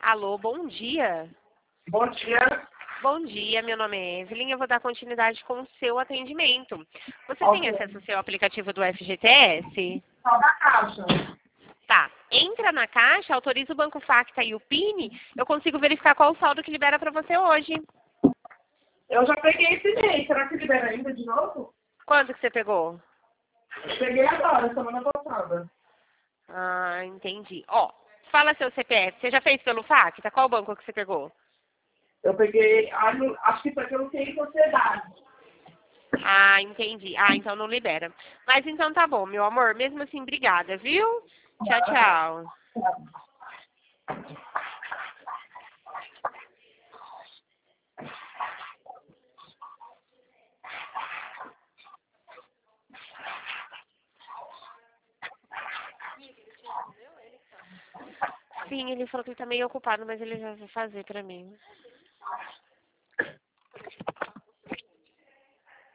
Alô, bom dia. Bom dia. Bom dia, meu nome é Evelyn. Eu vou dar continuidade com o seu atendimento. Você tem Ok. acesso ao seu aplicativo do FGTS? Só da caixa. Tá. Entra na caixa, autoriza o Banco Facta e o PIN. Eu consigo verificar qual o saldo que libera para você hoje. Eu já peguei esse mês. Será que libera ainda de novo? Quanto que você pegou? Eu peguei agora, semana passada. Ah, entendi. Ó, fala seu CPF. Você já fez pelo Facta? Qual banco que você pegou? Eu peguei, acho que foi pelo TI Sociedade. Ah, entendi. Ah, então não libera. Mas então tá bom, meu amor. Mesmo assim, obrigada, viu? Tchau, tchau. Sim, ele falou que ele tá meio ocupado, mas ele já vai fazer pra mim.